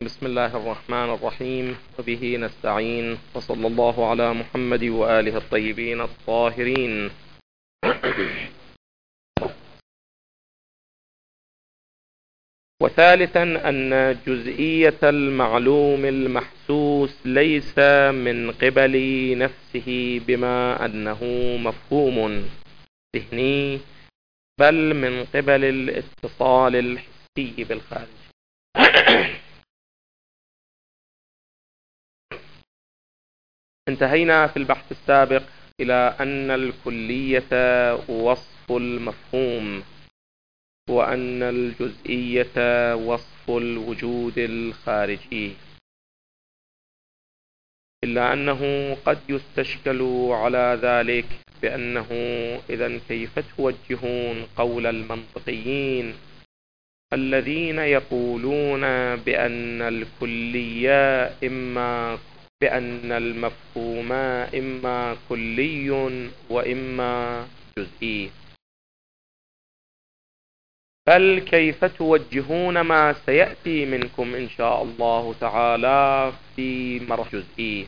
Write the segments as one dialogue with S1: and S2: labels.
S1: بسم الله الرحمن الرحيم، وبه نستعين، وصلى الله على محمد وآله الطيبين الطاهرين. وثالثا أن جزئية المعلوم المحسوس ليس من قبل نفسه بما أنه مفهوم ذهني، بل من قبل الاتصال الحسي بالخارج. انتهينا في البحث السابق إلى أن الكلية وصف المفهوم، وأن الجزئية وصف الوجود الخارجي، إلا أنه قد يستشكل على ذلك بأنه إذن كيف توجهون قول المنطقيين الذين يقولون بأن الكلية بأن المفهوم إما كلي وإما جزئي؟ بل كيف توجهون ما سيأتي منكم إن شاء الله تعالى في مرحلة جزئي؟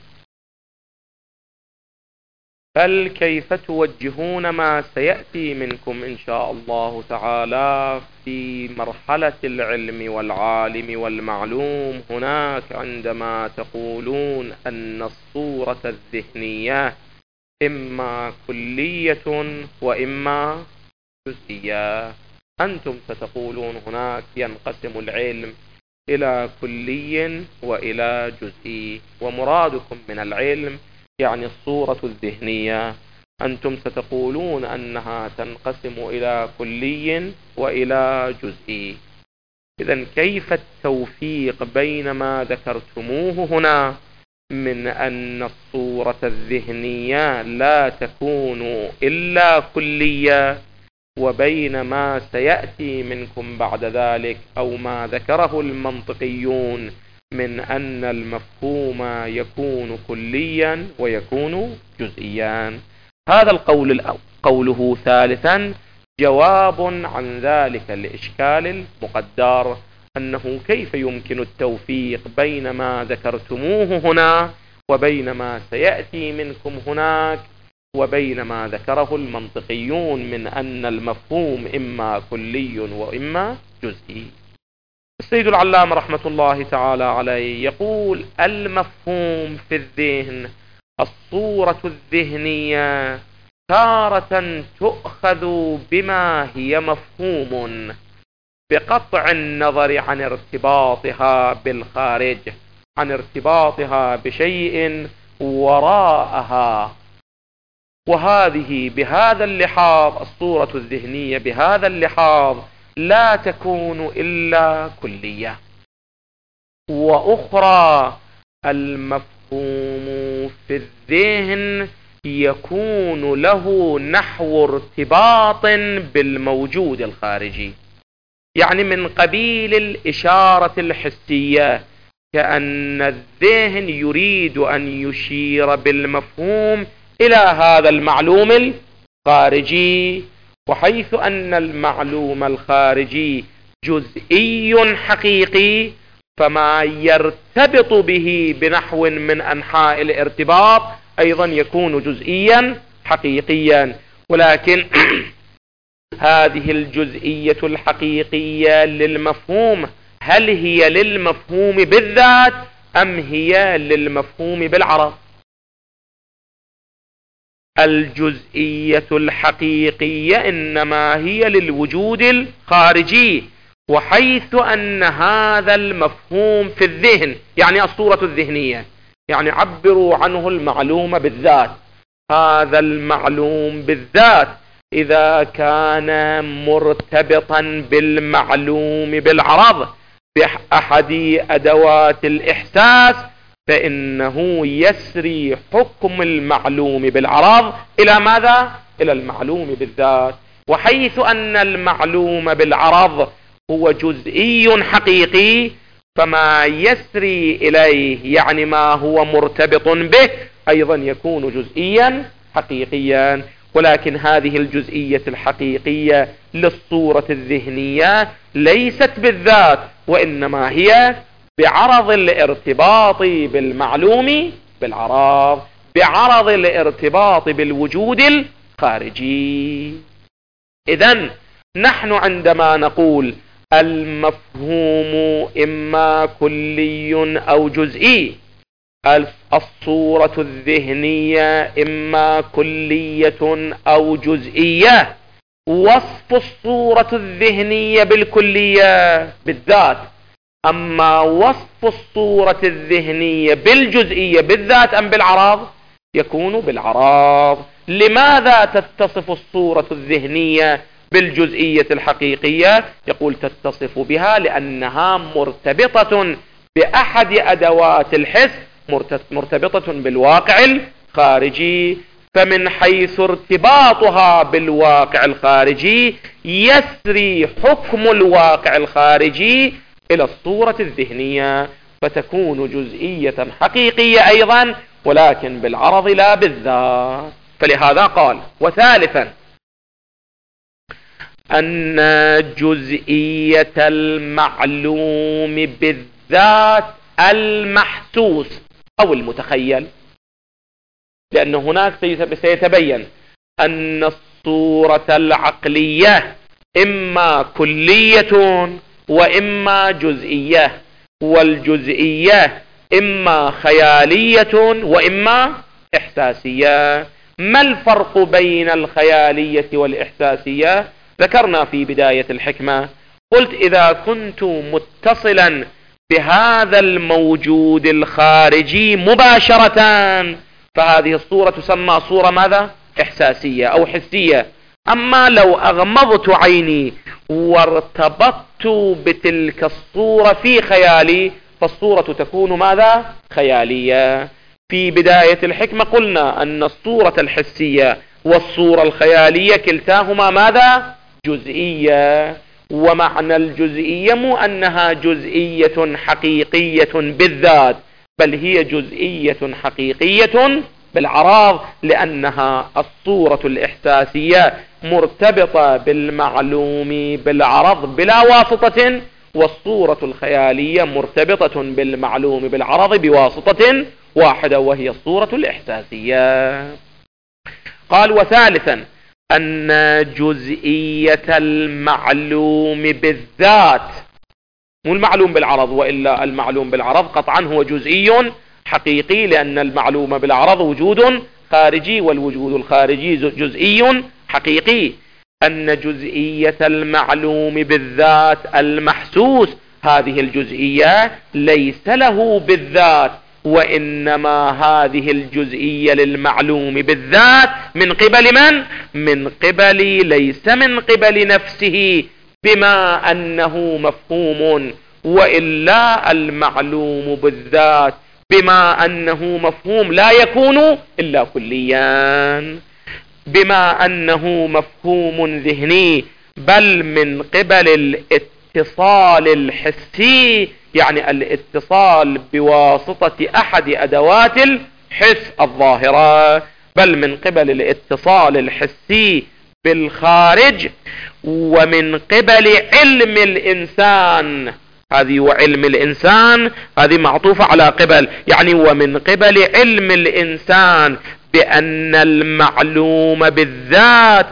S1: بل كيف توجهون ما سيأتي منكم إن شاء الله تعالى في مرحلة العلم والعالم والمعلوم هناك، عندما تقولون أن الصورة الذهنية إما كلية وإما جزئية. أنتم ستقولون هناك ينقسم العلم إلى كلي وإلى جزئي، ومرادكم من العلم يعني الصورة الذهنية. أنتم ستقولون أنها تنقسم إلى كلي وإلى جزئي. إذن كيف التوفيق بين ما ذكرتموه هنا من أن الصورة الذهنية لا تكون إلا كلية، وبين ما سيأتي منكم بعد ذلك أو ما ذكره المنطقيون من أن المفهوم يكون كليا ويكون جزئيا؟ هذا قوله ثالثا جواب عن ذلك الإشكال المقدر، أنه كيف يمكن التوفيق بين ما ذكرتموه هنا وبين ما سيأتي منكم هناك وبين ما ذكره المنطقيون من أن المفهوم إما كلي وإما جزئي. السيد العلامة رحمة الله تعالى عليه يقول: المفهوم في الذهن، الصورة الذهنية، تارة تؤخذ بما هي مفهوم بقطع النظر عن ارتباطها بالخارج، عن ارتباطها بشيء وراءها. وهذه بهذا اللحاظ، الصورة الذهنية بهذا اللحاظ لا تكون إلا كلية. وأخرى، المفهوم في الذهن يكون له نحو ارتباط بالموجود الخارجي، يعني من قبيل الإشارة الحسية، كأن الذهن يريد أن يشير بالمفهوم إلى هذا المعلوم الخارجي. وحيث أن المعلوم الخارجي جزئي حقيقي، فما يرتبط به بنحو من أنحاء الارتباط أيضا يكون جزئيا حقيقيا. ولكن هذه الجزئية الحقيقية للمفهوم، هل هي للمفهوم بالذات أم هي للمفهوم بالعرض؟ الجزئية الحقيقية إنما هي للوجود الخارجي. وحيث أن هذا المفهوم في الذهن، يعني الصورة الذهنية، يعني عبروا عنه المعلوم بالذات، هذا المعلوم بالذات إذا كان مرتبطا بالمعلوم بالعرض بأحد أدوات الإحساس، فإنه يسري حكم المعلوم بالعرض إلى ماذا؟ إلى المعلوم بالذات. وحيث أن المعلوم بالعرض هو جزئي حقيقي، فما يسري إليه يعني ما هو مرتبط به أيضا يكون جزئيا حقيقيا. ولكن هذه الجزئية الحقيقية للصورة الذهنية ليست بالذات، وإنما هي بعرض الارتباط بالمعلوم بالعرض، بعرض الارتباط بالوجود الخارجي. إذن نحن عندما نقول المفهوم إما كلي أو جزئي، الصورة الذهنية إما كلية أو جزئية، وصف الصورة الذهنية بالكلية بالذات، أما وصف الصورة الذهنية بالجزئية بالذات أم بالعرض يكون بالعرض. لماذا تتصف الصورة الذهنية بالجزئية الحقيقية؟ يقول تتصف بها لأنها مرتبطة بأحد أدوات الحس، مرتبطة بالواقع الخارجي، فمن حيث ارتباطها بالواقع الخارجي يسري حكم الواقع الخارجي إلى الصورة الذهنية، فتكون جزئية حقيقية أيضا ولكن بالعرض لا بالذات. فلهذا قال وثالثا أن جزئية المعلوم بالذات المحسوس أو المتخيل، لأن هناك سيتبين أن الصورة العقلية إما كلية وإما جزئية، والجزئية إما خيالية وإما إحساسية. ما الفرق بين الخيالية والإحساسية؟ ذكرنا في بداية الحكمة، قلت إذا كنت متصلا بهذا الموجود الخارجي مباشرة فهذه الصورة تسمى صورة ماذا؟ إحساسية أو حسية. أما لو أغمضت عيني وارتبطت بتلك الصورة في خيالي فالصورة تكون ماذا؟ خيالية. في بداية الحكمة قلنا أن الصورة الحسية والصورة الخيالية كلتاهما ماذا؟ جزئية. ومعنى الجزئية مو أنها جزئية حقيقية بالذات، بل هي جزئية حقيقية بالعرض، لأنها الصورة الإحساسية مرتبطة بالمعلوم بالعرض بلا واسطة، والصورة الخيالية مرتبطة بالمعلوم بالعرض بواسطة واحدة وهي الصورة الإحساسية. قال وثالثا أن جزئية المعلوم بالذات، مو المعلوم بالعرض، وإلا المعلوم بالعرض قطعا هو جزئي حقيقي، لأن المعلوم بالعرض وجود خارجي والوجود الخارجي جزئي حقيقي. أن جزئية المعلوم بالذات المحسوس هذه الجزئية ليس له بالذات، وإنما هذه الجزئية للمعلوم بالذات من قبل من؟ من قبل ليس من قبل نفسه بما أنه مفهوم، وإلا المعلوم بالذات بما أنه مفهوم لا يكون إلا كليا، بما أنه مفهوم ذهني، بل من قبل الاتصال الحسي، يعني الاتصال بواسطة أحد أدوات الحس الظاهرة، بل من قبل الاتصال الحسي بالخارج، ومن قبل علم الإنسان. هذه وعلم الإنسان هذه معطوفة على قبل، يعني ومن قبل علم الإنسان بأن المعلوم بالذات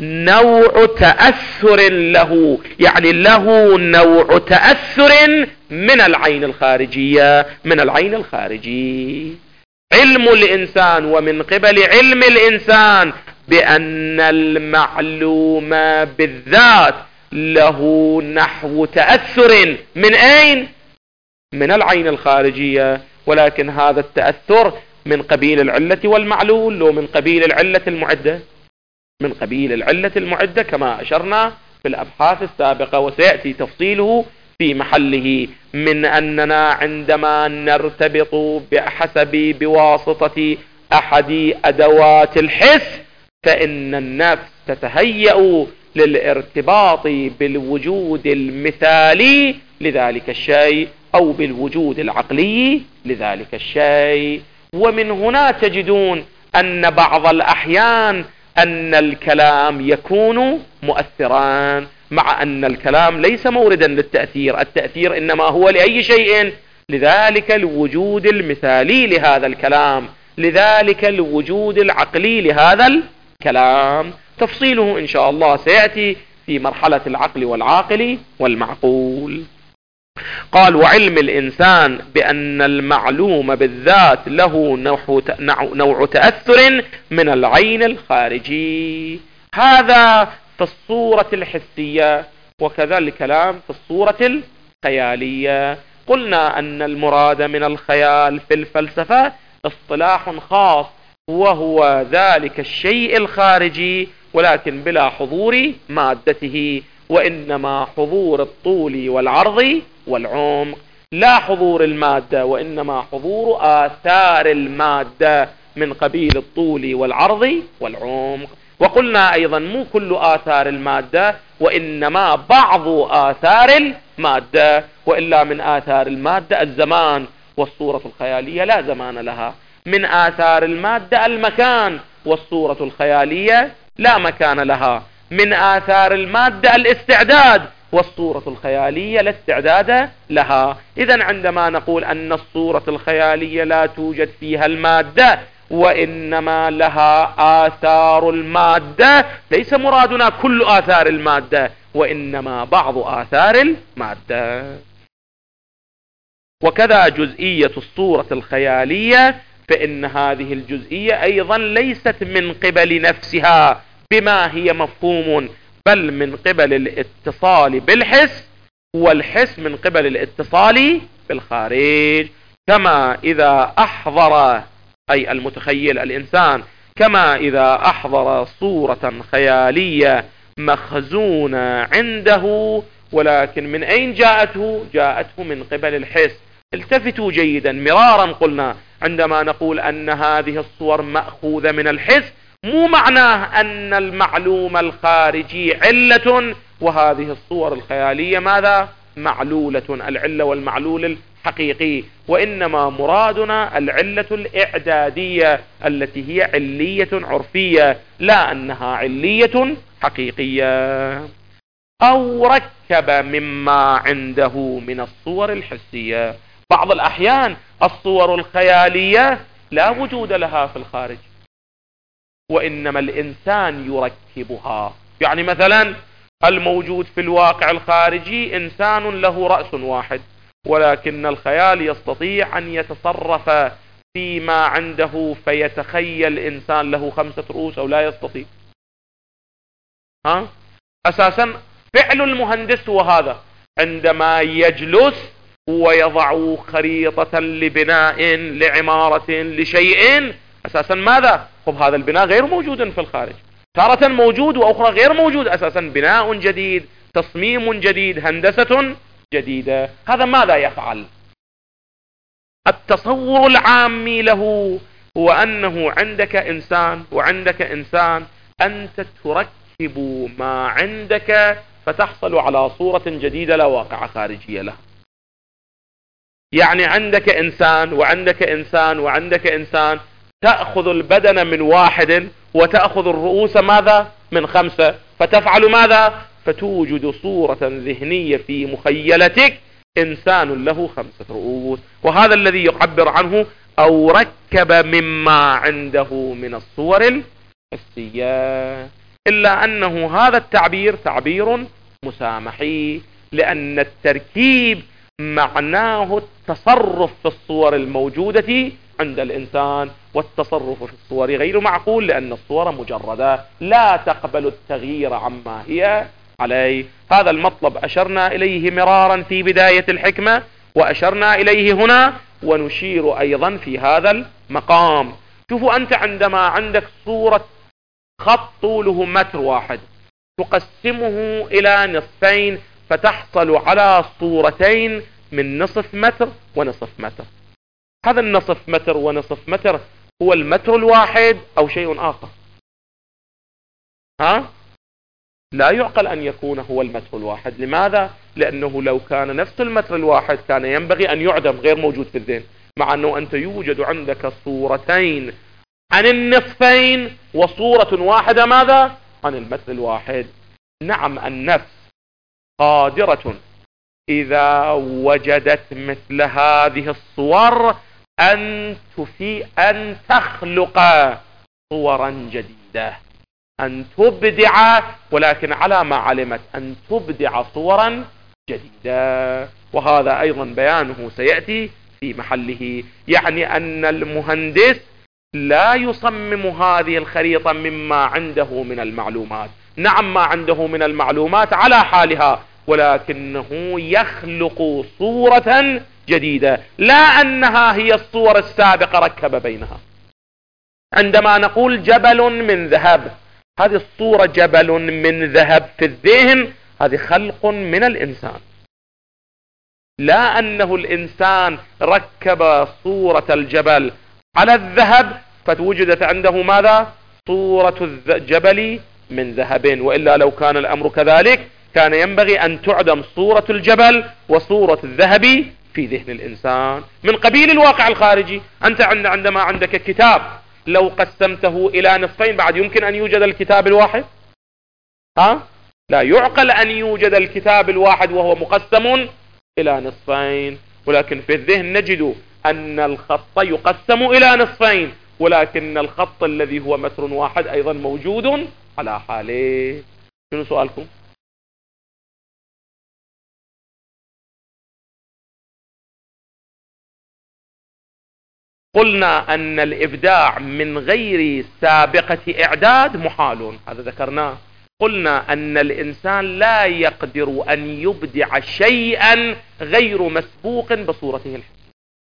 S1: نوع تأثر له، يعني له نوع تأثر من العين الخارجية، من العين الخارجي. علم الإنسان ومن قبل علم الإنسان بأن المعلوم بالذات له نحو تأثر من أين؟ من العين الخارجية، ولكن هذا التأثر من قبيل العلة والمعلول لو من قبيل العلة المعدة؟ من قبيل العلة المعدة كما أشرنا في الأبحاث السابقة، وسيأتي تفصيله في محله، من أننا عندما نرتبط بواسطة أحد أدوات الحس فإن النفس تتهيأ للارتباط بالوجود المثالي لذلك الشيء أو بالوجود العقلي لذلك الشيء. ومن هنا تجدون أن بعض الأحيان أن الكلام يكون مؤثرا، مع أن الكلام ليس موردا للتأثير، التأثير إنما هو لأي شيء؟ لذلك الوجود المثالي لهذا الكلام، لذلك الوجود العقلي لهذا الكلام. تفصيله إن شاء الله سيأتي في مرحلة العقل والعاقل والمعقول. قال: وعلم الإنسان بأن المعلوم بالذات له نوع تأثر من العين الخارجي. هذا في الصورة الحسية، وكذا الكلام في الصورة الخيالية. قلنا أن المراد من الخيال في الفلسفة اصطلاح خاص، وهو ذلك الشيء الخارجي ولكن بلا حضور مادته، وإنما حضور الطول والعرض والعمق، لا حضور المادة وإنما حضور آثار المادة من قبيل الطول والعرض والعمق. وقلنا أيضا مو كل آثار المادة، وإنما بعض آثار المادة، وإلا من آثار المادة الزمان، والصورة الخيالية لا زمان لها. من آثار المادة المكان، والصورة الخيالية لا مكان لها. من آثار المادة الاستعداد، والصورة الخيالية لا استعداد لها. إذن عندما نقول أن الصورة الخيالية لا توجد فيها المادة وإنما لها آثار المادة، ليس مرادنا كل آثار المادة، وإنما بعض آثار المادة. وكذا جزئية الصورة الخيالية، فإن هذه الجزئية أيضا ليست من قبل نفسها بما هي مفهوم، بل من قبل الاتصال بالحس، والحس من قبل الاتصال بالخارج. كما إذا أحضر، أي المتخيل الإنسان، كما إذا أحضر صورة خيالية مخزونة عنده، ولكن من أين جاءته؟ جاءته من قبل الحس. التفتوا جيدا، مرارا قلنا عندما نقول أن هذه الصور مأخوذة من الحس، مو معناه أن المعلوم الخارجي علة وهذه الصور الخيالية ماذا؟ معلولة، العلة والمعلول الحقيقي، وإنما مرادنا العلة الإعدادية التي هي علية عرفية، لا أنها علية حقيقية. أو ركب مما عنده من الصور الحسية. بعض الأحيان الصور الخيالية لا وجود لها في الخارج، وإنما الإنسان يركبها. يعني مثلا الموجود في الواقع الخارجي إنسان له رأس واحد، ولكن الخيال يستطيع أن يتصرف فيما عنده فيتخيل إنسان له 5 رؤوس، أو لا يستطيع. أساسا فعل المهندس هو هذا، عندما يجلس ويضع خريطة لبناء، لعمارة، لشيء، أساسا ماذا؟ هذا البناء غير موجود في الخارج، تارة موجود وأخرى غير موجود. أساسا بناء جديد، تصميم جديد، هندسة جديدة. هذا ماذا يفعل؟ التصور العامي له هو أنه عندك إنسان وعندك إنسان، أنت تركب ما عندك فتحصل على صورة جديدة لا واقع خارجية له. يعني عندك إنسان وعندك إنسان وعندك إنسان، تأخذ البدن من واحد وتأخذ الرؤوس ماذا؟ من 5، فتفعل ماذا؟ فتوجد صورة ذهنية في مخيلتك إنسان له 5 رؤوس. وهذا الذي يعبر عنه أو ركب مما عنده من الصور الحسية. إلا أنه هذا التعبير تعبير مسامحي، لأن التركيب معناه التصرف في الصور الموجودة عند الإنسان، والتصرف في الصور غير معقول، لأن الصور مجردة لا تقبل التغيير عما هي عليه. هذا المطلب أشرنا إليه مرارا في بداية الحكمة، وأشرنا إليه هنا، ونشير أيضا في هذا المقام. شوفوا أنت عندما عندك صورة خط طوله 1 متر، تقسمه إلى نصفين فتحصل على صورتين من 1/2 متر ونصف متر. هذا 1/2 متر ونصف متر هو المتر الواحد أو شيء آخر؟ لا يعقل أن يكون هو المتر الواحد. لماذا؟ لأنه لو كان نفس المتر الواحد كان ينبغي أن يعدم، غير موجود في الذهن، مع أنه أنت يوجد عندك صورتين عن النصفين وصورة واحدة ماذا؟ عن المتر الواحد. نعم، النفس قادرة إذا وجدت مثل هذه الصور أن تخلق صورا جديدة، أن تبدع، ولكن على ما علمت أن تبدع صورا جديدة. وهذا أيضا بيانه سيأتي في محله، يعني أن المهندس لا يصمم هذه الخريطة مما عنده من المعلومات. نعم، ما عنده من المعلومات على حالها، ولكنه يخلق صورة جديدة، لا أنها هي الصور السابقة ركب بينها. عندما نقول جبل من ذهب، هذه الصورة جبل من ذهب في الذهن، هذه خلق من الإنسان، لا أنه الإنسان ركب صورة الجبل على الذهب فتوجدت عنده ماذا؟ صورة الجبل من ذهب. وإلا لو كان الأمر كذلك كان ينبغي أن تعدم صورة الجبل وصورة الذهب في ذهن الإنسان من قبيل الواقع الخارجي. أنت عندما عندك كتاب لو قسمته إلى نصفين بعد يمكن أن يوجد الكتاب الواحد؟ لا يعقل أن يوجد الكتاب الواحد وهو مقسم إلى نصفين. ولكن في الذهن نجد أن الخط يقسم إلى نصفين، ولكن الخط الذي هو متر واحد أيضا موجود على حاله. شنو سؤالكم؟ قلنا أن الإبداع من غير سابقة إعداد محال، هذا ذكرناه. قلنا أن الإنسان لا يقدر أن يبدع شيئا غير مسبوق بصورته الحسية،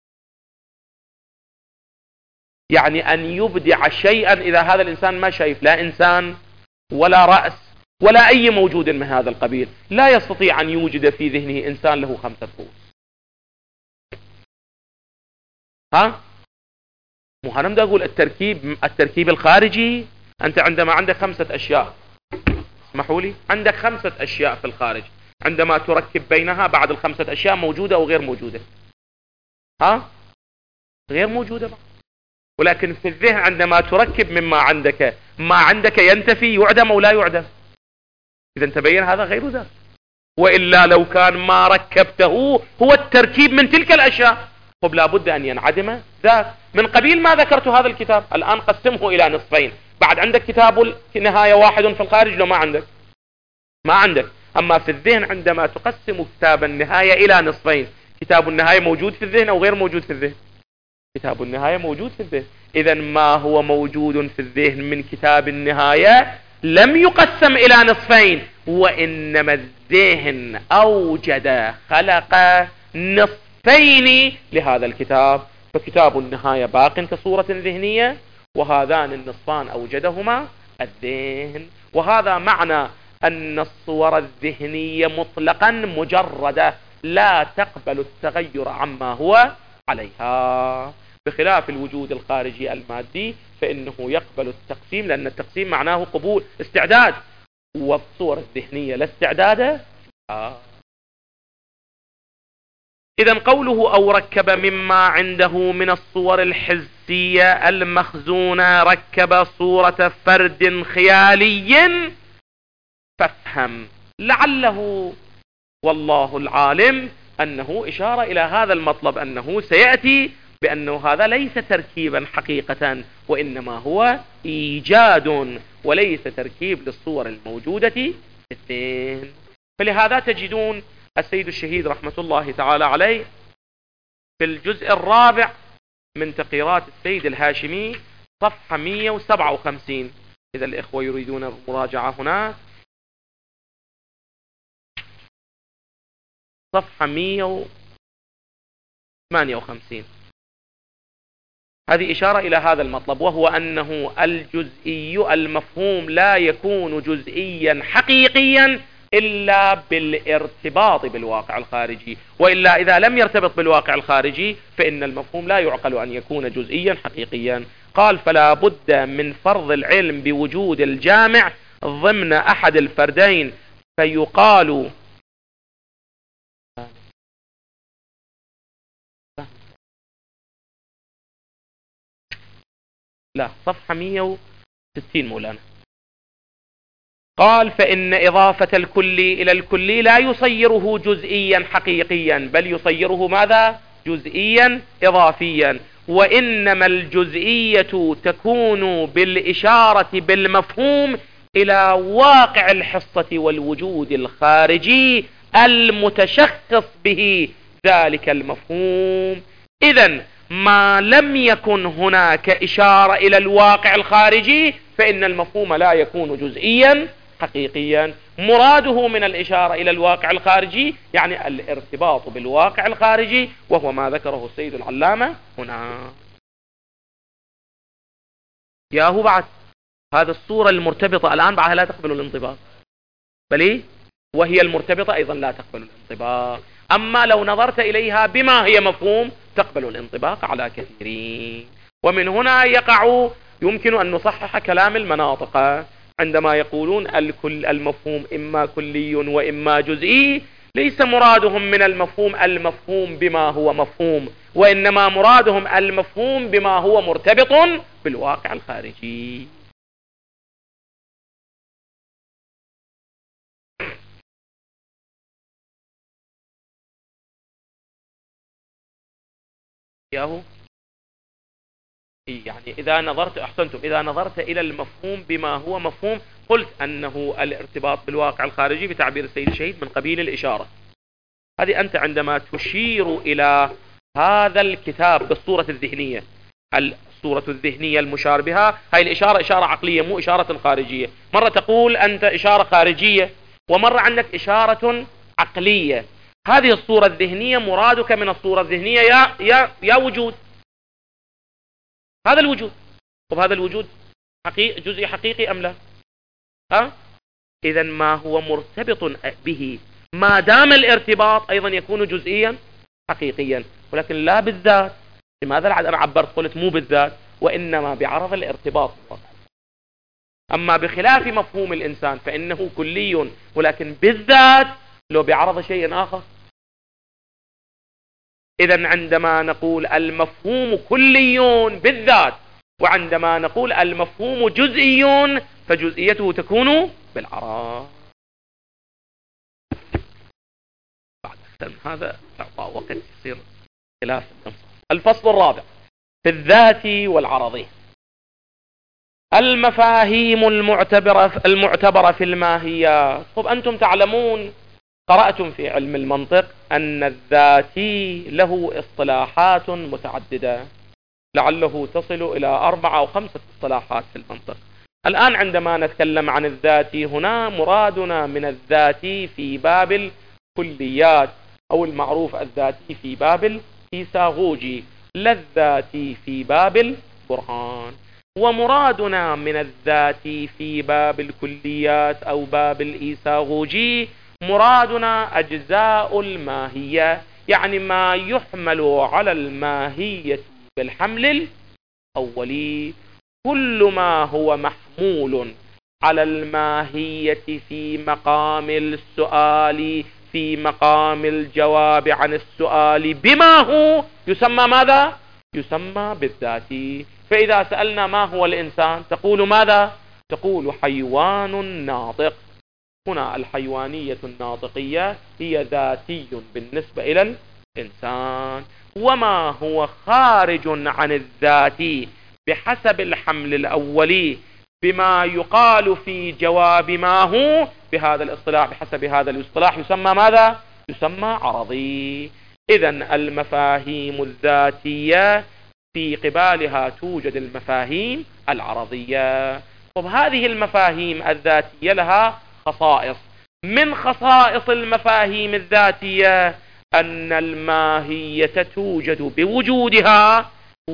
S1: يعني أن يبدع شيئا إذا هذا الإنسان ما شايف لا إنسان ولا رأس ولا أي موجود من هذا القبيل، لا يستطيع أن يوجد في ذهنه إنسان له 5 رؤوس. مو أنا بدي أقول التركيب الخارجي. أنت عندما عندك 5 أشياء، اسمحوا لي، عندك 5 أشياء في الخارج، عندما تركب بينها بعد ال5 أشياء موجودة أو غير موجودة؟ غير موجودة بقى. ولكن في الذهن عندما تركب مما عندك ما عندك ينتفي، يعدم أو لا يعدم. إذا تبين هذا غير ذاك. وإلا لو كان ما ركبته هو التركيب من تلك الأشياء طب لابد أن ينعدم ذاك. من قبيل ما ذكرت هذا الكتاب الآن قسمه إلى نصفين، بعد عندك كتاب النهاية واحد في الخارج لو ما عندك؟ ما عندك. أما في الذهن عندما تقسم كتاب النهاية إلى نصفين، كتاب النهاية موجود في الذهن أو غير موجود في الذهن؟ كتاب النهاية موجود في الذهن. إذا ما هو موجود في الذهن من كتاب النهاية لم يقسم إلى نصفين، وإنما الذهن أوجد خلق نصفين لهذا الكتاب، فكتاب النهاية باق كصورة ذهنية، وهذان النصفان أوجدهما الذهن. وهذا معنى أن الصور الذهنية مطلقا مجردة لا تقبل التغير عما هو عليها، بخلاف الوجود الخارجي المادي فإنه يقبل التقسيم، لأن التقسيم معناه قبول استعداد، والصور الذهنية لا استعداد. إذا قوله أو ركب مما عنده من الصور الحسية المخزونة ركب صورة فرد خيالي، فافهم لعله والله العالم أنه إشارة إلى هذا المطلب، أنه سيأتي بأنه هذا ليس تركيبا حقيقة، وإنما هو إيجاد وليس تركيب للصور الموجودة في الذهن. فلهذا تجدون السيد الشهيد رحمة الله تعالى عليه في الجزء الرابع من تقريرات السيد الهاشمي صفحة 157، إذا الإخوة يريدون المراجعة هنا، صفحة 158. هذه إشارة إلى هذا المطلب، وهو أنه الجزئي المفهوم لا يكون جزئيا حقيقيا إلا بالارتباط بالواقع الخارجي، وإلا إذا لم يرتبط بالواقع الخارجي فإن المفهوم لا يعقل أن يكون جزئيا حقيقيا. قال فلا بد من فرض العلم بوجود الجامع ضمن أحد الفردين، فيقال لا، صفحة 160 مولانا. قال فإن إضافة الكلي إلى الكلي لا يصيره جزئيا حقيقيا، بل يصيره ماذا؟ جزئيا إضافيا. وإنما الجزئية تكون بالإشارة بالمفهوم إلى واقع الحصة والوجود الخارجي المتشخص به ذلك المفهوم. إذن ما لم يكن هناك إشارة إلى الواقع الخارجي فإن المفهوم لا يكون جزئيا حقيقيا. مراده من الإشارة إلى الواقع الخارجي يعني الارتباط بالواقع الخارجي، وهو ما ذكره السيد العلامة هنا. ياهو بعد هذا الصورة المرتبطة الآن بعدها لا تقبل الانطباق، بل وهي المرتبطة أيضا لا تقبل الانطباق. أما لو نظرت إليها بما هي مفهوم تقبل الانطباق على كثيرين. ومن هنا يمكن أن نصحح كلام المناطق عندما يقولون المفهوم إما كلي وإما جزئي. ليس مرادهم من المفهوم بما هو مفهوم، وإنما مرادهم المفهوم بما هو مرتبط بالواقع الخارجي. يعني إذا نظرت أحسنتم، إذا نظرت إلى المفهوم بما هو مفهوم قلت أنه الارتباط بالواقع الخارجي بتعبير السيد الشهيد من قبيل الإشارة. هذه أنت عندما تشير إلى هذا الكتاب بالصورة الذهنية، الصورة الذهنية المشار بها هاي الإشارة إشارة عقلية مو إشارة خارجية. مرة تقول أنت إشارة خارجية ومرة عندك إشارة عقلية. هذه الصورة الذهنية مرادك من الصورة الذهنية يا وجود، هذا الوجود. طب هذا الوجود جزء حقيقي أم لا؟ إذا ما هو مرتبط به ما دام الارتباط أيضا يكون جزئيا حقيقيا، ولكن لا بالذات. لماذا أنا عبرت قلت مو بالذات، وإنما بعرض الارتباط. أما بخلاف مفهوم الإنسان فإنه كلي ولكن بالذات لو بعرض شيء آخر. إذا عندما نقول المفهوم كلي بالذات، وعندما نقول المفهوم جزئي فجزئيته تكون بالعرض. بعد هذا إعطاء وقت يصير خلاف الفصل الرابع في الذات والعرضي. المفاهيم المعتبرة في الماهيات. طب أنتم تعلمون قرأتم في علم المنطق أن الذاتي له اصطلاحات متعددة، لعله تصل إلى 4 أو 5 اصطلاحات في المنطق. الآن عندما نتكلم عن الذاتي هنا مرادنا من الذاتي في باب الكليات، أو المعروف الذاتي في باب الإيساغوجي، لا الذاتي في باب البرهان. ومرادنا من الذاتي في باب الكليات أو باب الإيساغوجي مرادنا أجزاء الماهية، يعني ما يحمل على الماهية بالحمل الأولي. كل ما هو محمول على الماهية في مقام السؤال، في مقام الجواب عن السؤال بما هو يسمى ماذا؟ يسمى بالذاتي. فإذا سألنا ما هو الإنسان تقول ماذا؟ تقول حيوان ناطق. هنا الحيوانية الناطقية هي ذاتي بالنسبة إلى الإنسان. وما هو خارج عن الذاتي بحسب الحمل الأولي بما يقال في جواب ما هو بهذا الاصطلاح، بحسب هذا الاصطلاح يسمى ماذا؟ يسمى عرضي. إذن المفاهيم الذاتية في قبالها توجد المفاهيم العرضية. طب هذه المفاهيم الذاتية لها خصائص. من خصائص المفاهيم الذاتية أن الماهية توجد بوجودها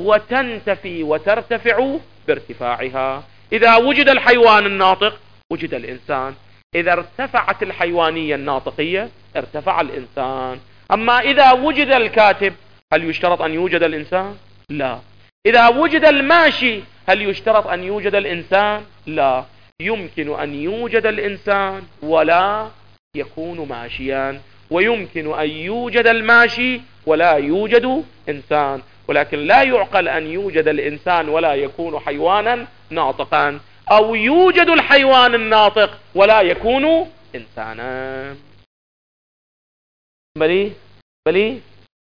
S1: وتنتفي وترتفع بارتفاعها. إذا وجد الحيوان الناطق وجد الإنسان، إذا ارتفعت الحيوانية الناطقية ارتفع الإنسان. أما إذا وجد الكاتب هل يشترط أن يوجد الإنسان؟ لا. إذا وجد الماشي هل يشترط أن يوجد الإنسان؟ لا. يمكن أن يوجد الإنسان ولا يكون ماشيا، ويمكن أن يوجد الماشي ولا يوجد إنسان، ولكن لا يعقل أن يوجد الإنسان ولا يكون حيوانا ناطقا. أو يوجد الحيوان الناطق ولا يكون إنسانا. بلي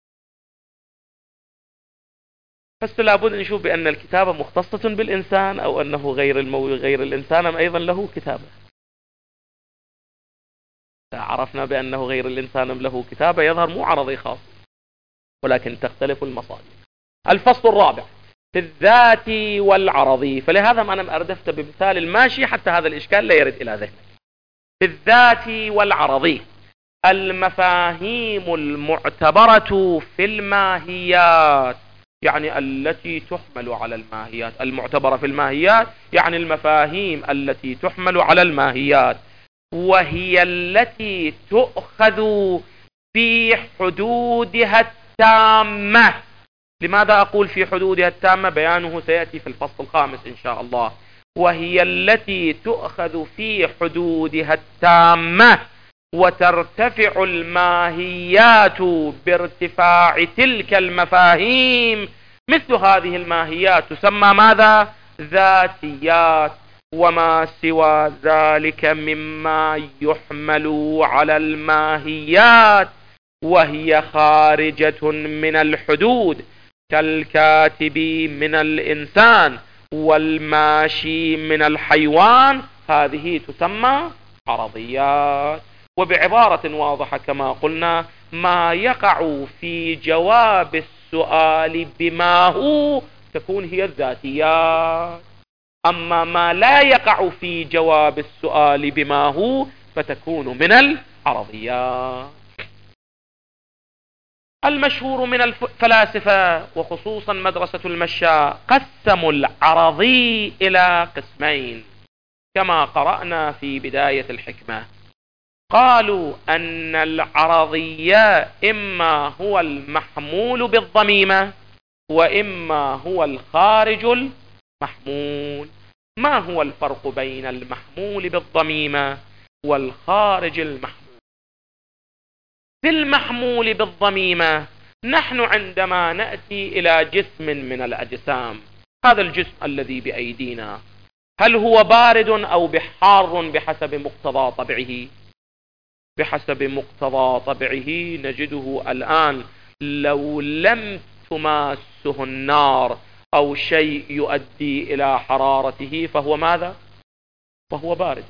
S1: بس لابد أن نشوف بأن الكتابة مختصة بالإنسان أو أنه غير الإنسان أيضا له كتابة. عرفنا بأنه غير الإنسان له كتابة يظهر مو عرضي خاص، ولكن تختلف المصادر. الفصل الرابع في الذات والعرضي. فلهذا أنا أردفت بمثال الماشي حتى هذا الإشكال لا يرد إلى ذهنك. في الذات والعرضي: المفاهيم المعتبرة في الماهيات، يعني التي تحمل على الماهيات. المعتبرة في الماهيات يعني المفاهيم التي تحمل على الماهيات، وهي التي تؤخذ في حدودها التامة. لماذا أقول في حدودها التامة؟ بيانه سيأتي في الفصل الخامس إن شاء الله. وهي التي تؤخذ في حدودها التامة، وترتفع الماهيات بارتفاع تلك المفاهيم. مثل هذه الماهيات تسمى ماذا؟ ذاتيات. وما سوى ذلك مما يحمل على الماهيات وهي خارجة من الحدود، كالكاتب من الإنسان والماشي من الحيوان، هذه تسمى عرضيات. وبعبارة واضحة كما قلنا، ما يقع في جواب السؤال بما هو تكون هي الذاتيات، أما ما لا يقع في جواب السؤال بما هو فتكون من العرضيات. المشهور من الفلاسفة وخصوصا مدرسة المشاء قسموا العرضي إلى قسمين كما قرأنا في بداية الحكمة. قالوا أن العرضية إما هو المحمول بالضميمة وإما هو الخارج المحمول. ما هو الفرق بين المحمول بالضميمة والخارج المحمول؟ في المحمول بالضميمة نحن عندما نأتي إلى جسم من الأجسام، هذا الجسم الذي بأيدينا هل هو بارد أو بحار بحسب مقتضى طبعه؟ بحسب مقتضى طبعه نجده الآن لو لم تماسه النار أو شيء يؤدي إلى حرارته فهو ماذا؟ فهو بارد.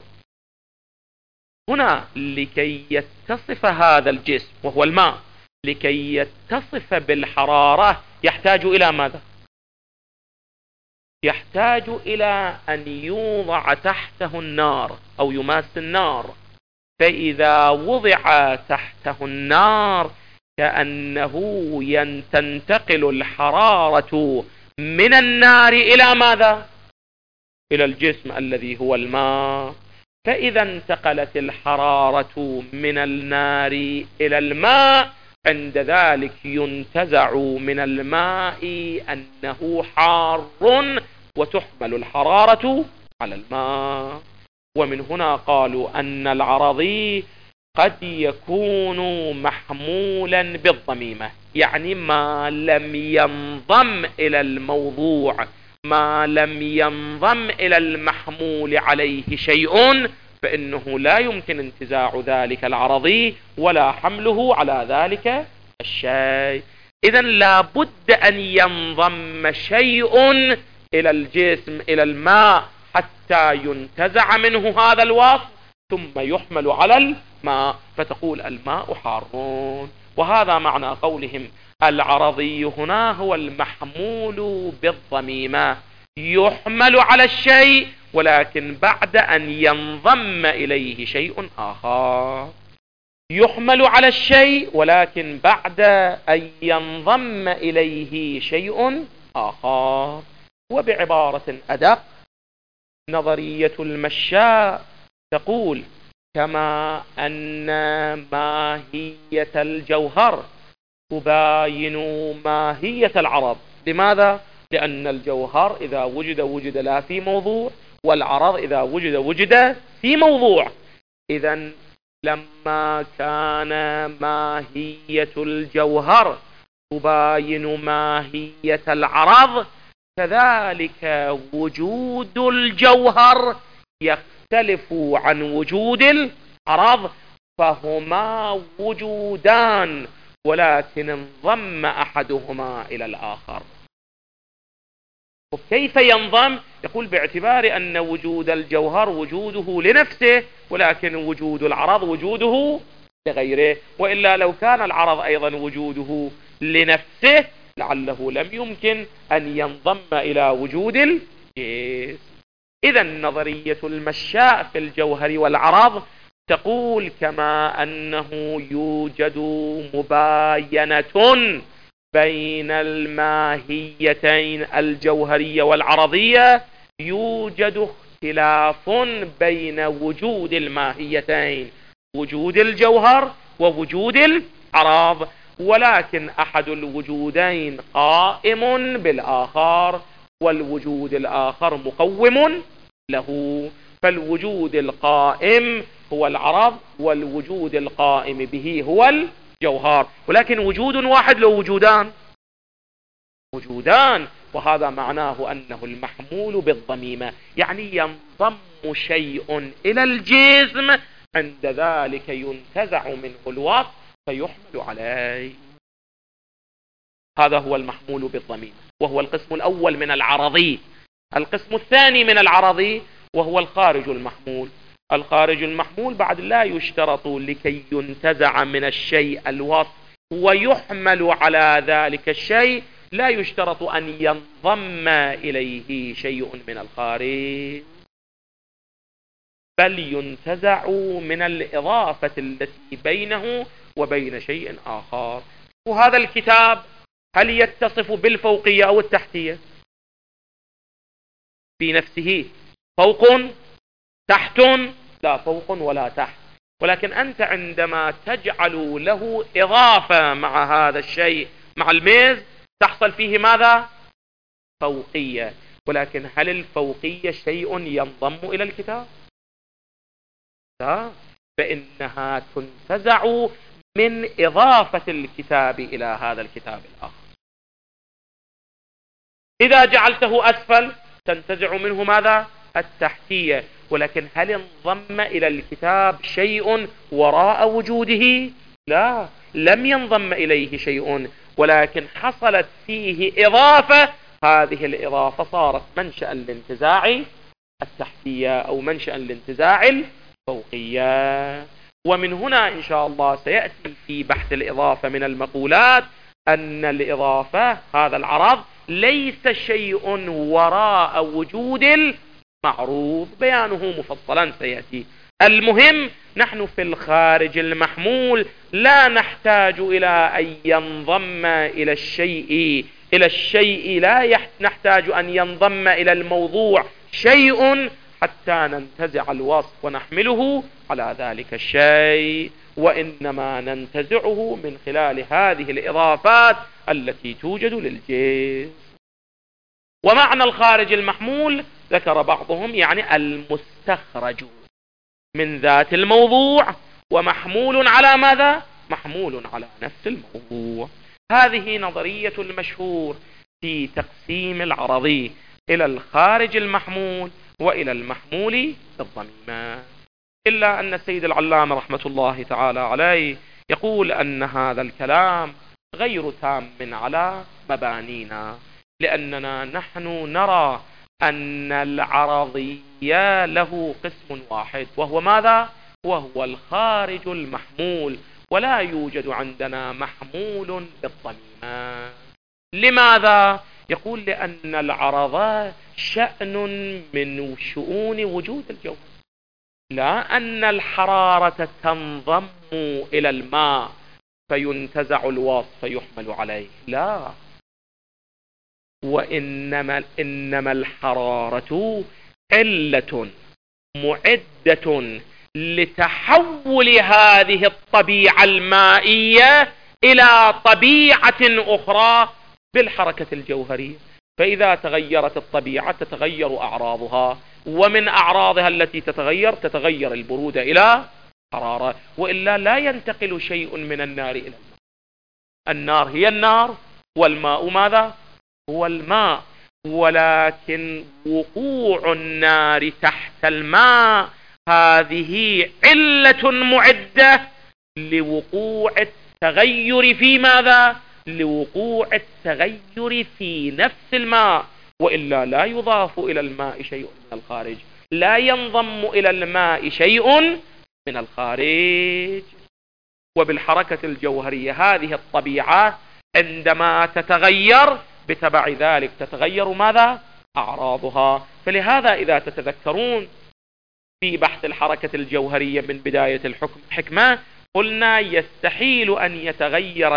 S1: هنا لكي يتصف هذا الجسم وهو الماء، لكي يتصف بالحرارة يحتاج إلى ماذا؟ يحتاج إلى أن يوضع تحته النار أو يماس النار. فإذا وضع تحته النار كأنه تنتقل الحرارة من النار إلى ماذا؟ إلى الجسم الذي هو الماء. فإذا انتقلت الحرارة من النار إلى الماء، عند ذلك ينتزع من الماء أنه حار وتحمل الحرارة على الماء. ومن هنا قالوا أن العرضي قد يكون محمولا بالضميمة، يعني ما لم ينضم إلى الموضوع، ما لم ينضم إلى المحمول عليه شيء، فإنه لا يمكن انتزاع ذلك العرضي ولا حمله على ذلك الشيء. إذن لا بد أن ينضم شيء إلى الجسم إلى الماء حتى ينتزع منه هذا الوصف ثم يحمل على الماء، فتقول الماء حار. وهذا معنى قولهم العرضي هنا هو المحمول بالضميمة، يحمل على الشيء ولكن بعد أن ينضم إليه شيء آخر. يحمل على الشيء ولكن بعد أن ينضم إليه شيء آخر. وبعبارة أدق، نظرية المشاء تقول كما أن ماهية الجوهر تباين ماهية العرض. لماذا؟ لأن الجوهر إذا وجد لا في موضوع، والعرض إذا وجد في موضوع. إذن لما كان ماهية الجوهر تباين ماهية العرض، كذلك وجود الجوهر يختلف عن وجود العرض، فهما وجودان ولكن انضم أحدهما إلى الآخر. وكيف ينضم؟ يقول باعتبار أن وجود الجوهر وجوده لنفسه، ولكن وجود العرض وجوده لغيره، وإلا لو كان العرض أيضا وجوده لنفسه لعله لم يمكن أن ينضم إلى وجود الجسم. إذا نظرية المشاء في الجوهر والعرض تقول كما أنه يوجد مباينة بين الماهيتين الجوهرية والعرضية، يوجد اختلاف بين وجود الماهيتين، وجود الجوهر ووجود العرض، ولكن أحد الوجودين قائم بالآخر والوجود الآخر مقوم له، فالوجود القائم هو العرض والوجود القائم به هو الجوهر، ولكن وجود واحد له وجودان، وهذا معناه أنه المحمول بالضميمة، يعني ينضم شيء إلى الجسم، عند ذلك ينتزع منه الوصف فيحمل عليه. هذا هو المحمول بالضميمة، وهو القسم الأول من العرضي. القسم الثاني من العرضي وهو الخارج المحمول. الخارج المحمول بعد لا يشترط لكي ينتزع من الشيء الوصف ويحمل على ذلك الشيء، لا يشترط أن ينضم إليه شيء من الخارج، بل ينتزع من الإضافة التي بينه وبين شيء آخر. وهذا الكتاب هل يتصف بالفوقية أو التحتية؟ في نفسه فوق تحت؟ لا فوق ولا تحت، ولكن أنت عندما تجعل له إضافة مع هذا الشيء مع الميز تحصل فيه ماذا؟ فوقية. ولكن هل الفوقية شيء ينضم إلى الكتاب؟ لا، فإنها تنتزع من إضافة الكتاب إلى هذا الكتاب الآخر. إذا جعلته أسفل تنتزع منه ماذا؟ التحتية. ولكن هل انضم إلى الكتاب شيء وراء وجوده؟ لا، لم ينضم إليه شيء، ولكن حصلت فيه إضافة، هذه الإضافة صارت منشأ لانتزاع التحتية أو منشأ لانتزاع الفوقية. ومن هنا إن شاء الله سيأتي في بحث الإضافة من المقولات أن الإضافة هذا العرض ليس شيء وراء وجود المعروض، بيانه مفصلا سيأتي. المهم نحن في الخارج المحمول لا نحتاج إلى أن ينضم إلى الشيء لا نحتاج أن ينضم إلى الموضوع شيء حتى ننتزع الوصف ونحمله على ذلك الشيء، وإنما ننتزعه من خلال هذه الإضافات التي توجد للجنس. ومعنى الخارج المحمول ذكر بعضهم يعني المستخرج من ذات الموضوع، ومحمول على ماذا؟ محمول على نفس الموضوع. هذه نظرية المشهور في تقسيم العرضي إلى الخارج المحمول وإلى المحمول بالضميمة. إلا أن السيد العلامة رحمة الله تعالى عليه يقول أن هذا الكلام غير تام على مبانينا، لأننا نحن نرى أن العرضية له قسم واحد وهو ماذا؟ وهو الخارج المحمول، ولا يوجد عندنا محمول بالضميمة. لماذا؟ يقول لأن العرض شأن من شؤون وجود الجوهر، لا أن الحرارة تنضم إلى الماء فينتزع الوصف فيحمل عليه، لا، وإنما الحرارة علة معدة لتحول هذه الطبيعة المائية إلى طبيعة أخرى بالحركة الجوهرية. فإذا تغيرت الطبيعة تتغير أعراضها، ومن أعراضها التي تتغير البرودة إلى حرارة، وإلا لا ينتقل شيء من النار إلى الماء. النار هي النار والماء ماذا؟ هو الماء. ولكن وقوع النار تحت الماء هذه علة معدة لوقوع التغير في ماذا؟ لوقوع التغير في نفس الماء، وإلا لا يضاف إلى الماء شيء من الخارج، لا ينضم إلى الماء شيء من الخارج. وبالحركة الجوهرية هذه الطبيعة عندما تتغير بتبع ذلك تتغير ماذا؟ أعراضها. فلهذا إذا تتذكرون في بحث الحركة الجوهرية من بداية الحكمة قلنا يستحيل أن يتغير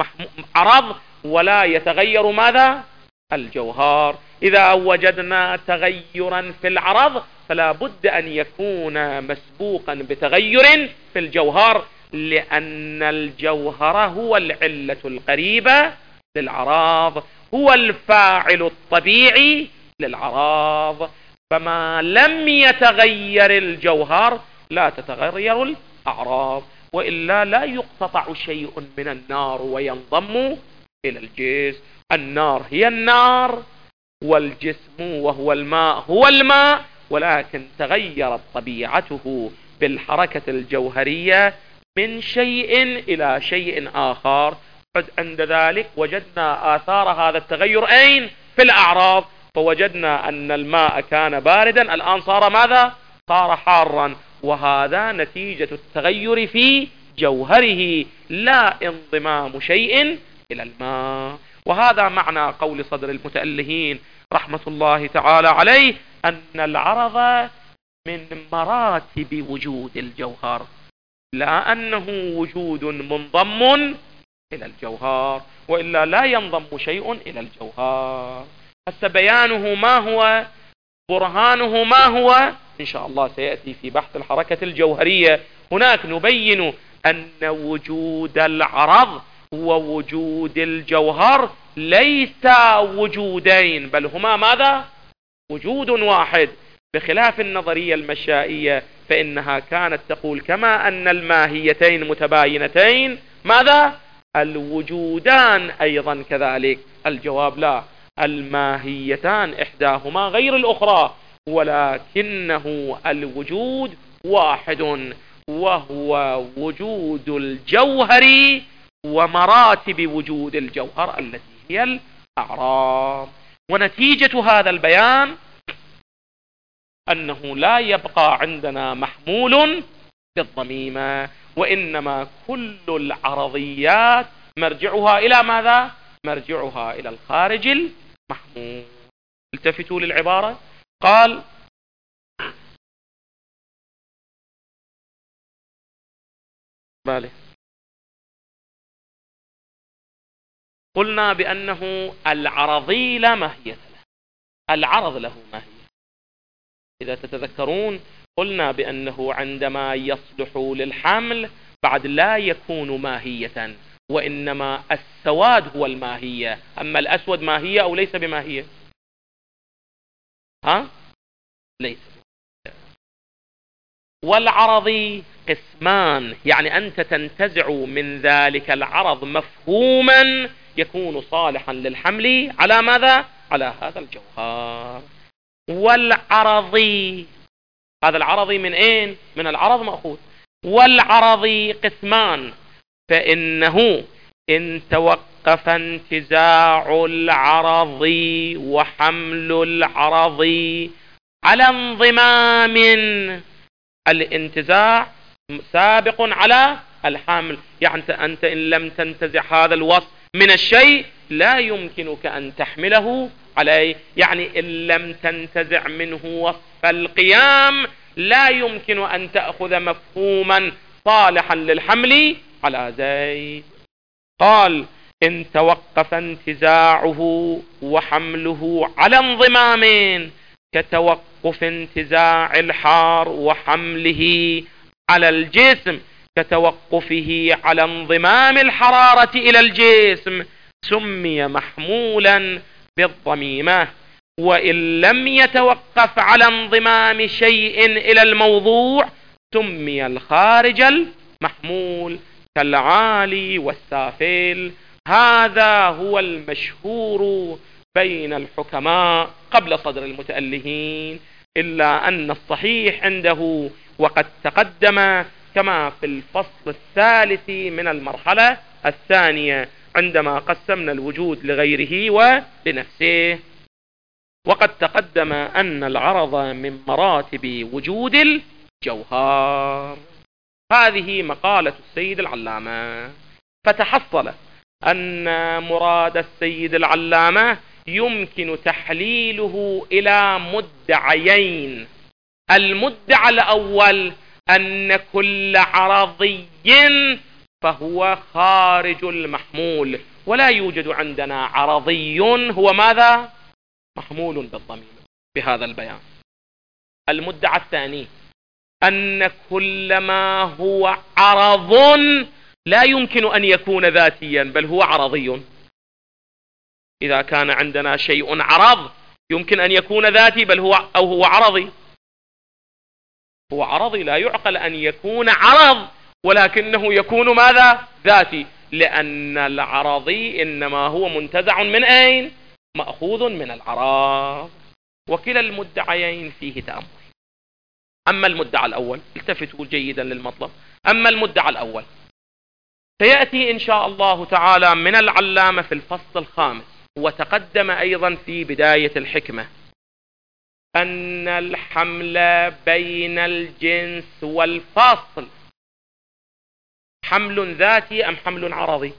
S1: عرض ولا يتغير ماذا؟ الجوهر. إذا وجدنا تغيرا في العرض فلا بد أن يكون مسبوقا بتغير في الجوهر، لأن الجوهر هو العلة القريبة للعراض، هو الفاعل الطبيعي للعراض. فما لم يتغير الجوهر لا تتغير الأعراض، وإلا لا يقتطع شيء من النار وينضم إلى الجسم. النار هي النار، والجسم وهو الماء هو الماء، ولكن تغيرت طبيعته بالحركة الجوهرية من شيء إلى شيء آخر. عند ذلك وجدنا آثار هذا التغير أين؟ في الأعراض. فوجدنا أن الماء كان باردا الآن صار ماذا؟ صار حارا، وهذا نتيجة التغير في جوهره لا انضمام شيء إلى الماء. وهذا معنى قول صدر المتألهين رحمة الله تعالى عليه أن العرض من مراتب وجود الجوهر، لا أنه وجود منضم إلى الجوهر، وإلا لا ينضم شيء إلى الجوهر. هسه بيانه ما هو؟ برهانه ما هو؟ إن شاء الله سيأتي في بحث الحركة الجوهرية. هناك نبين أن وجود العرض ووجود الجوهر ليس وجودين، بل هما ماذا؟ وجود واحد، بخلاف النظرية المشائية فإنها كانت تقول كما أن الماهيتين متباينتين ماذا؟ الوجودان أيضا كذلك. الجواب لا، الماهيتان إحداهما غير الأخرى، ولكنه الوجود واحد، وهو وجود الجوهر ومراتب وجود الجوهر التي هي الأعراض. ونتيجة هذا البيان أنه لا يبقى عندنا محمول بالضميمة، وإنما كل العرضيات مرجعها إلى ماذا؟ مرجعها إلى الخارج المحمول. التفتوا للعبارة. قال بالي قلنا بأنه العرضي لا ماهية له، العرض له ماهية. إذا تتذكرون قلنا بأنه عندما يصلح للحمل بعد لا يكون ماهية، وإنما السواد هو الماهية. أما الأسود ماهية أو ليس بماهية؟ ليس. والعرضي قسمان، يعني أنت تنتزع من ذلك العرض مفهوما يكون صالحا للحمل على ماذا؟ على هذا الجوهر. والعرضي، هذا العرضي من أين؟ من العرض مأخوذ. والعرضي قسمان، فإنه إن توقف انتزاع العرض وحمل العرض على انضمام، الانتزاع سابق على الحمل، يعني أنت إن لم تنتزع هذا الوصف من الشيء لا يمكنك أن تحمله عليه. يعني إن لم تنتزع منه وصف القيام لا يمكن أن تأخذ مفهوما صالحا للحمل على زيد. قال إن توقف انتزاعه وحمله على انضمام كتوقف انتزاع الحار وحمله على الجسم كتوقفه على انضمام الحرارة إلى الجسم سمي محمولا بالضميمة. وإن لم يتوقف على انضمام شيء إلى الموضوع سمي الخارج المحمول كالعالي والسافل. هذا هو المشهور بين الحكماء قبل صدر المتألهين، إلا أن الصحيح عنده وقد تقدم كما في الفصل الثالث من المرحلة الثانية عندما قسمنا الوجود لغيره ولنفسه، وقد تقدم أن العرض من مراتب وجود الجوهر. هذه مقالة السيد العلامة. فتحصل أن مراد السيد العلامة يمكن تحليله إلى مدعيين. المدعى الأول أن كل عرضي فهو خارج المحمول، ولا يوجد عندنا عرضي هو ماذا؟ محمول بالضمير بهذا البيان. المدعى الثاني أن كل ما هو عرض لا يمكن أن يكون ذاتيا بل هو عرضي. إذا كان عندنا شيء عرض يمكن أن يكون ذاتي بل هو عرضي. هو عرضي، لا يعقل أن يكون عرض ولكنه يكون ماذا؟ ذاتي، لأن العرضي إنما هو منتزع من أين؟ مأخوذ من العرض. وكلا المدعيين فيه تأمل. أما المدعى الأول، التفتوا جيدا للمطلب، أما المدعى الأول سيأتي إن شاء الله تعالى من العلامة في الفصل الخامس، وتقدم أيضا في بداية الحكمة، أن الحمل بين الجنس والفصل حمل ذاتي أم حمل عرضي؟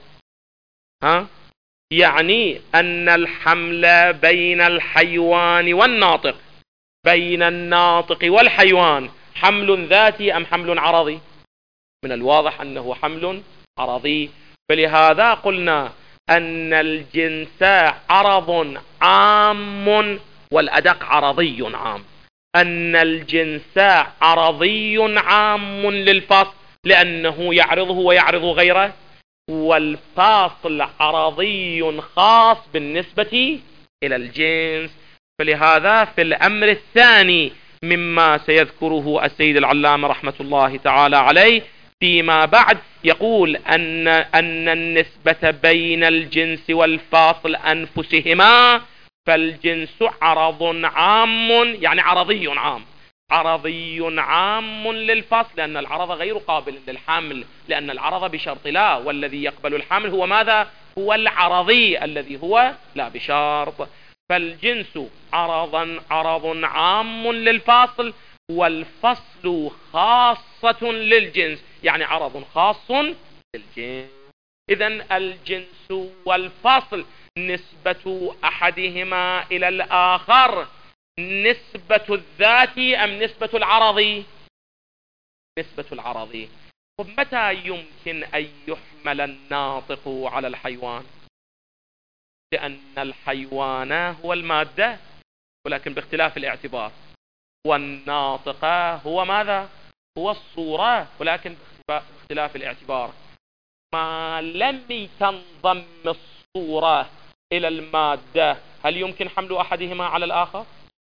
S1: يعني أن الحمل بين الحيوان والناطق، بين الناطق والحيوان، حمل ذاتي أم حمل عرضي؟ من الواضح أنه حمل عرضي. فلهذا قلنا أن الجنس عرض عام والأدق عرضي عام. أن الجنس عرضي عام للفصل لأنه يعرضه ويعرض غيره، والفاصل عرضي خاص بالنسبة إلى الجنس. فلهذا في الأمر الثاني مما سيذكره السيد العلامة رحمة الله تعالى عليه فيما بعد، يقول أن النسبة بين الجنس والفاصل أنفسهما، فالجنس عرض عام، يعني عرضي عام، عرضي عام للفصل، لأن العرض غير قابل للحمل، لأن العرض بشرط لا، والذي يقبل الحمل هو ماذا؟ هو العرضي الذي هو لا بشرط. فالجنس عرض عام للفاصل، والفصل خاصة للجنس، يعني عرض خاص للجنس. إذن الجنس والفصل نسبة أحدهما إلى الآخر نسبة الذاتي أم نسبة العرضي؟ نسبة العرضي. ومتى يمكن أن يحمل الناطق على الحيوان؟ لأن الحيوان هو المادة ولكن باختلاف الاعتبار، والناطق هو ماذا؟ هو الصورة ولكن باختلاف الاعتبار. ما لم تنضم الصورة إلى المادة هل يمكن حمل أحدهما على الآخر؟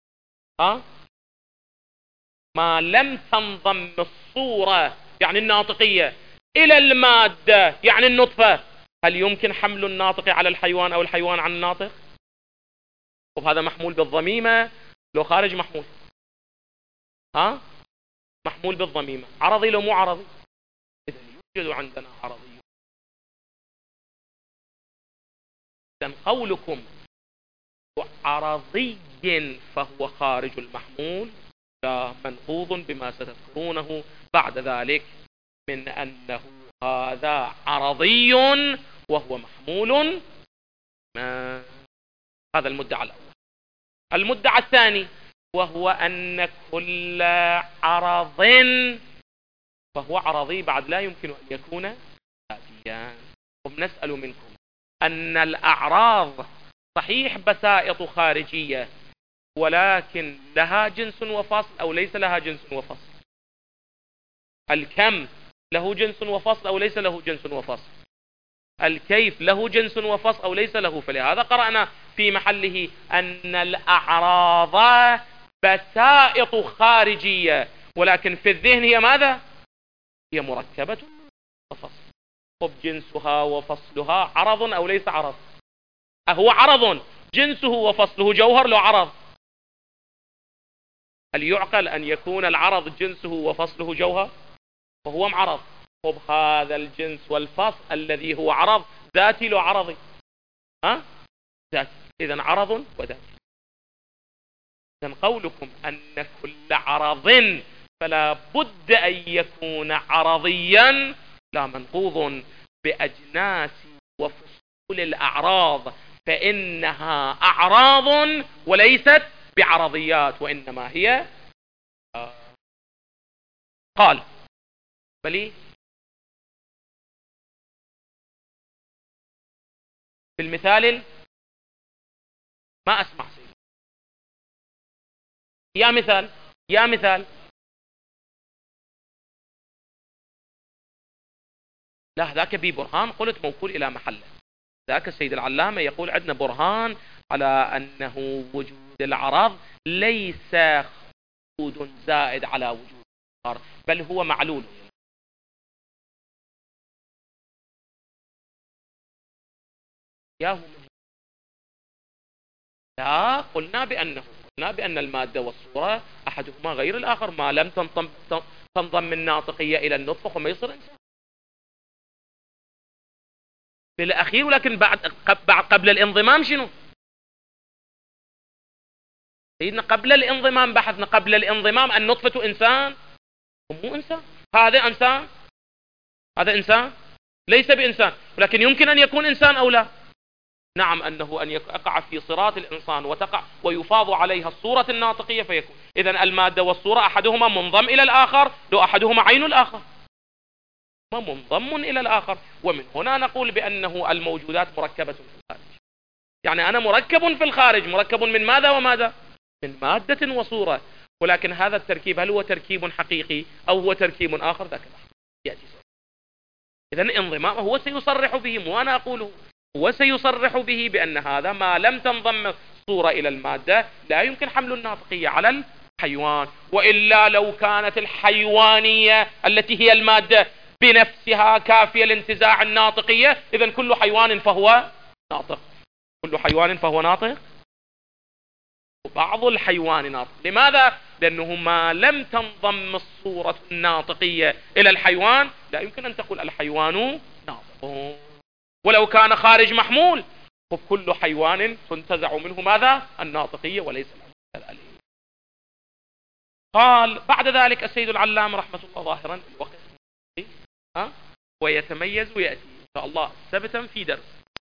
S1: ما لم تنضم الصورة يعني الناطقية إلى المادة يعني النطفة، هل يمكن حمل الناطق على الحيوان أو الحيوان عن الناطق؟ وهذا محمول بالضميمة، لو خارج محمول محمول بالضميمة، عرضي لو مو عرضي؟ إذن يوجد عندنا عرضي. إذن قولكم عرضي فهو خارج المحمول لا، منقوض بما ستذكرونه بعد ذلك من أنه هذا عرضي وهو محمول ما. هذا المدعى الأول. المدعى الثاني وهو أن كل عرض فهو عرضي بعد لا يمكن أن يكون ذاتيا. وبنسأل منكم أن الأعراض صحيح بسائط خارجية، ولكن لها جنس وفصل أو ليس لها جنس وفصل؟ الكم له جنس وفصل أو ليس له جنس وفصل؟ الكيف له جنس وفصل أو ليس له؟ فلهذا قرأنا في محله أن الأعراض بسائط خارجية، ولكن في الذهن هي ماذا؟ هي مركبة وفصل. طب جنسها وفصلها عرض أو ليس عرض؟ هو عرض جنسه وفصله جوهر لو عرض؟ هل يعقل أن يكون العرض جنسه وفصله جوهر وهو معرض؟ طب هذا الجنس والفصل الذي هو عرض ذاتي لو عرضي؟ ذاتي. إذن عرض وذاتي. إذن قولكم أن كل عرض فلا بد أن يكون عرضيا لا منقوض بأجناس وفصول الأعراض، فإنها أعراض وليست بعرضيات، وإنما هي قال بلي في المثال ما أسمع سيدي. يا مثال لا، ذاك بي برهان قلت موكول إلى محله. ذاك السيد العلامة يقول عندنا برهان على أنه وجود العرض ليس وجود زائد على وجود الآخر، بل هو معلول. لا، قلنا بأن المادة والصورة أحدهما غير الآخر، ما لم تنضم الناطقية إلى النطق فما يصير إنسان في الأخير. ولكن بعد قبل الانضمام شنو سيدنا؟ قبل الانضمام بحثنا قبل الانضمام النطفة إنسان ومو إنسان. هذا إنسان ليس بإنسان، ولكن يمكن أن يكون إنسان أو لا. نعم، أنه أن يقع في صراط الإنسان وتقع ويفاض عليها الصورة الناطقية فيكون. إذن المادة والصورة أحدهما منضم إلى الآخر، لو أحدهما عين الآخر ما منضم إلى الآخر. ومن هنا نقول بأنه الموجودات مركبة في الخارج. يعني أنا مركب في الخارج، مركب من ماذا وماذا؟ من مادة وصورة. ولكن هذا التركيب هل هو تركيب حقيقي أو هو تركيب آخر؟ ذاك يأتي. إذن انضمام هو سيصرح به، مو أنا أقوله، هو سيصرح به بأن هذا ما لم تنضم الصورة إلى المادة لا يمكن حمل الناطقية على الحيوان. وإلا لو كانت الحيوانية التي هي المادة بنفسها كافية لانتزاع الناطقية، إذن كل حيوان فهو ناطق. كل حيوان فهو ناطق، وبعض الحيوان ناطق. لماذا؟ لأنه ما لم تنضم الصورة الناطقية إلى الحيوان لا يمكن أن تقول الحيوان ناطق. ولو كان خارج محمول فكل حيوان تنتزع منه ماذا؟ الناطقية وليس الأليم. قال بعد ذلك السيد العلام رحمة الله ظاهرا الوقت ويتميز ويأتي إن شاء الله سبتا في درس